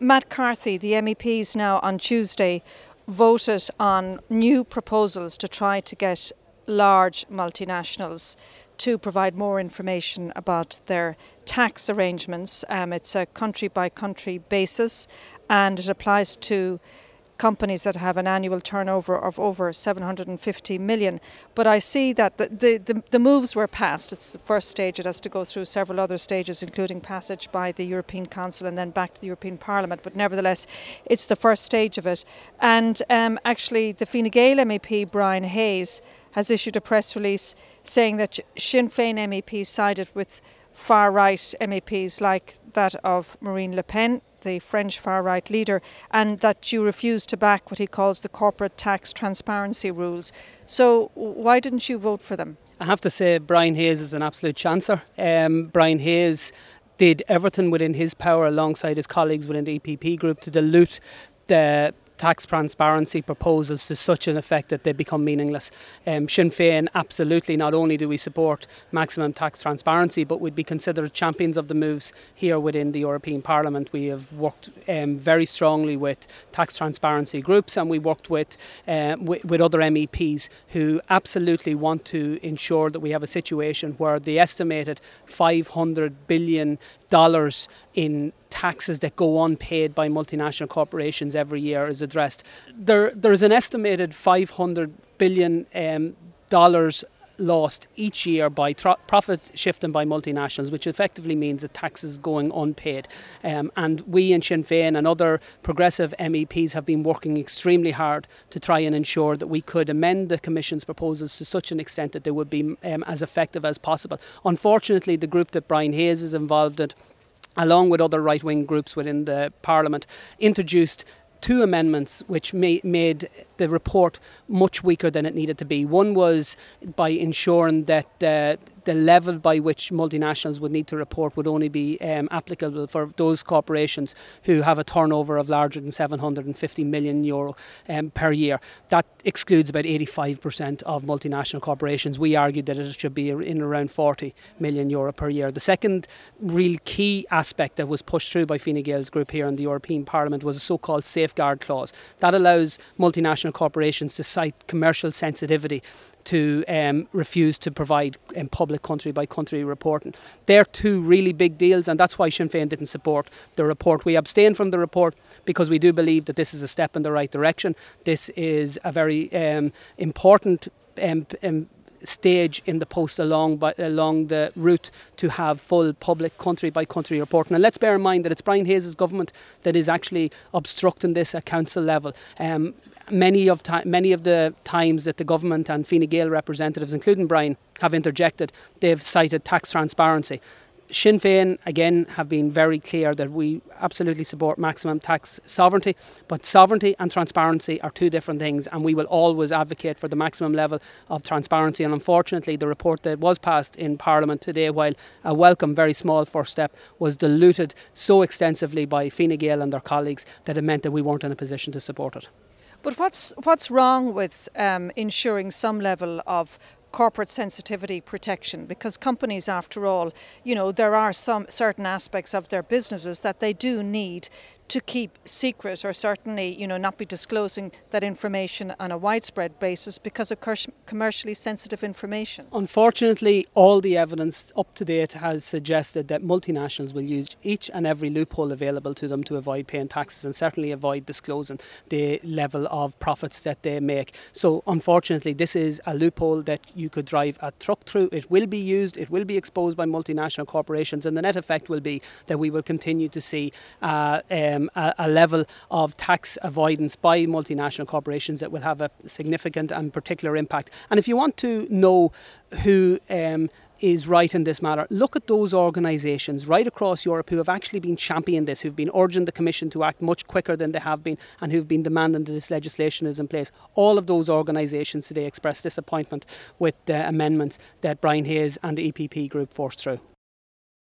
Matt Carthy, the MEPs now on Tuesday, voted on new proposals to try to get large multinationals to provide more information about their tax arrangements. It's a country by country basis, and it applies to companies that have an annual turnover of over 750 million. But I see that the moves were passed. It's the first stage. It has to go through several other stages, including passage by the European Council and then back to the European Parliament. But nevertheless, it's the first stage of it. And actually, the Fine Gael MEP, Brian Hayes, has issued a press release saying that Sinn Féin MEPs sided with far-right MEPs like that of Marine Le Pen, the French far-right leader, and that you refuse to back what he calls the corporate tax transparency rules. So why didn't you vote for them? I have to say Brian Hayes is an absolute chancer. Brian Hayes did everything within his power alongside his colleagues within the EPP group to dilute the tax transparency proposals to such an effect that they become meaningless. Sinn Féin, absolutely, not only do we support maximum tax transparency, but we'd be considered champions of the moves here within the European Parliament. We have worked very strongly with tax transparency groups, and we worked with other MEPs who absolutely want to ensure that we have a situation where the estimated $500 billion in taxes that go unpaid by multinational corporations every year is addressed. There's an estimated $500 billion lost each year by profit shifting by multinationals, which effectively means that taxes going unpaid. And we in Sinn Féin and other progressive MEPs have been working extremely hard to try and ensure that we could amend the Commission's proposals to such an extent that they would be as effective as possible. Unfortunately, the group that Brian Hayes is involved in, along with other right-wing groups within the Parliament, introduced two amendments which made the report much weaker than it needed to be. One was by ensuring that the level by which multinationals would need to report would only be applicable for those corporations who have a turnover of larger than €750 million per year. That excludes about 85% of multinational corporations. We argued that it should be in around €40 million per year. The second real key aspect that was pushed through by Fine Gael's group here in the European Parliament was a so-called safeguard clause. That allows multinational corporations to cite commercial sensitivity to refuse to provide public country-by-country reporting. They're two really big deals, and that's why Sinn Féin didn't support the report. We abstained from the report because we do believe that this is a step in the right direction. This is a very important stage in the post along the route to have full public country-by-country reporting. And let's bear in mind that it's Brian Hayes' government that is actually obstructing this at council level. Many of the times that the government and Fine Gael representatives, including Brian, have interjected, they've cited tax transparency. Sinn Féin, again, have been very clear that we absolutely support maximum tax sovereignty, but sovereignty and transparency are two different things, and we will always advocate for the maximum level of transparency. And unfortunately, the report that was passed in Parliament today, while a welcome, very small first step, was diluted so extensively by Fine Gael and their colleagues that it meant that we weren't in a position to support it. But what's wrong with ensuring some level of corporate sensitivity protection? Because companies, after all, there are some certain aspects of their businesses that they do need to keep secret, or certainly, not be disclosing that information on a widespread basis because of commercially sensitive information. Unfortunately, all the evidence up to date has suggested that multinationals will use each and every loophole available to them to avoid paying taxes and certainly avoid disclosing the level of profits that they make. So unfortunately, this is a loophole that you could drive a truck through. It will be used, it will be exposed by multinational corporations, and the net effect will be that we will continue to see a level of tax avoidance by multinational corporations that will have a significant and particular impact. And if you want to know who is right in this matter, look at those organisations right across Europe who have actually been championing this, who've been urging the Commission to act much quicker than they have been, and who've been demanding that this legislation is in place. All of those organisations today expressed disappointment with the amendments that Brian Hayes and the EPP group forced through.